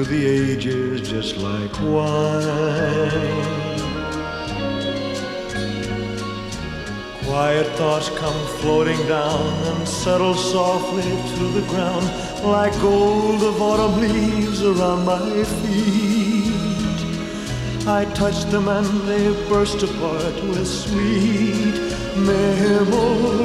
through the ages just like wine. Quiet thoughts come floating down and settle softly to the ground like gold of autumn leaves around my feet. I touch them and they burst apart with sweet memories.